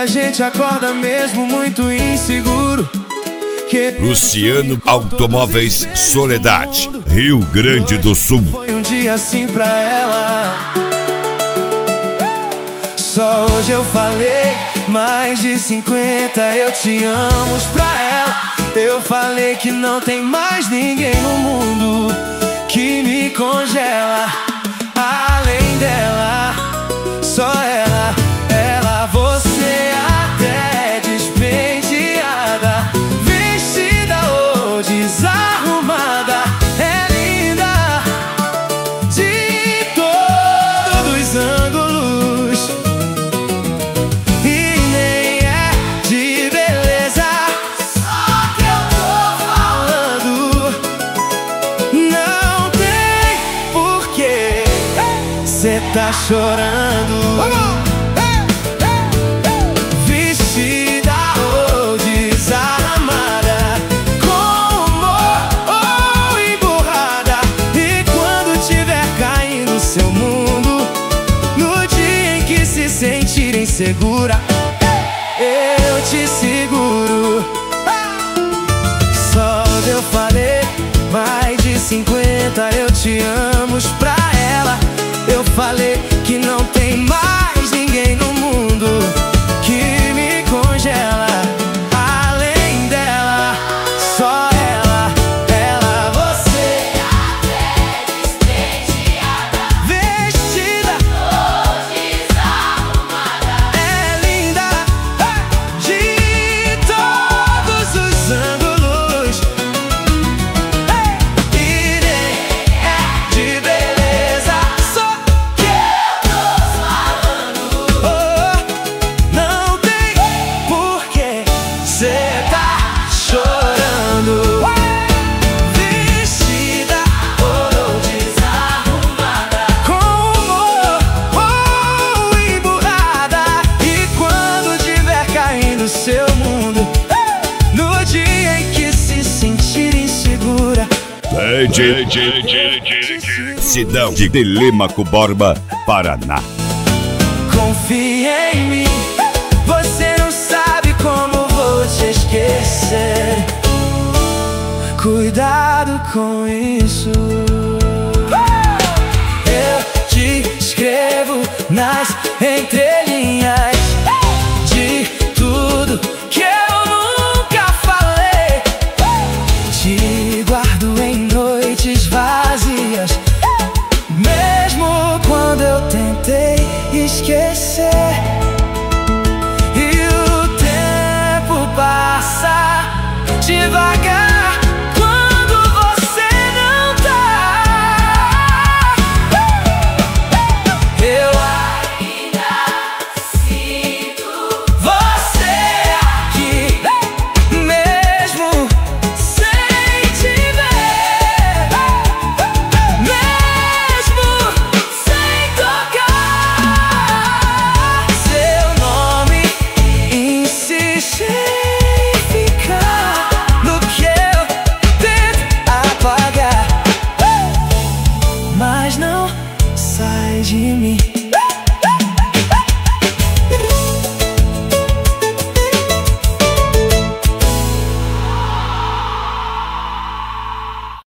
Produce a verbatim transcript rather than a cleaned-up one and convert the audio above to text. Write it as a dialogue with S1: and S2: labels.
S1: a gente acorda mesmo muito inseguro. Que
S2: Luciano Automóveis Soledade, Rio Grande do Sul.
S1: foi um dia assim pra ela. Só hoje eu falei mais de cinquenta eu te amo pra ela. Eu falei que não tem mais ninguém no mundo que me congela. Além dela, só ela, ela, você até despenteada, vestida ou desarrumada, é linda de todos os ângulos e nem é de beleza só que eu tô falando. Não tem porquê cê tá chorando. Vestida ou desarmada, com humor ou emburrada, e quando tiver caindo seu mundo, no dia em que se sentir insegura, eu te seguro. Só eu falei mais de cinquenta eu te amo pra ela. Eu falei que não tem mais ninguém no mundo que me congela. Além dela, só ela, ela, você até despenteada, vestida ou desarrumada, é linda de todos os ângulos e nem é de beleza só que eu tô falando. Oh, não tem porquê cê tá chorando. Vestida ou desarrumada, com humor ou emburrada, e quando tiver caindo seu mundo, no dia em que se sentir insegura,
S2: Cidão de Telêmaco Borba, Paraná.
S1: confie em mim. Você não sabe como vou te esquecer. Cuidado com isso. Eu te escrevo nas entrelinhas de tudo que eu nunca falei. Te guardo em noites vazias, mesmo quando eu tentei esquecer. E o tempo passa devagar quando você não tá. Eu ainda sinto você aqui, mesmo sem te ver, mesmo sem tocar. Seu nome insiste em ficar no que eu tento apagar, mas não sai de mim.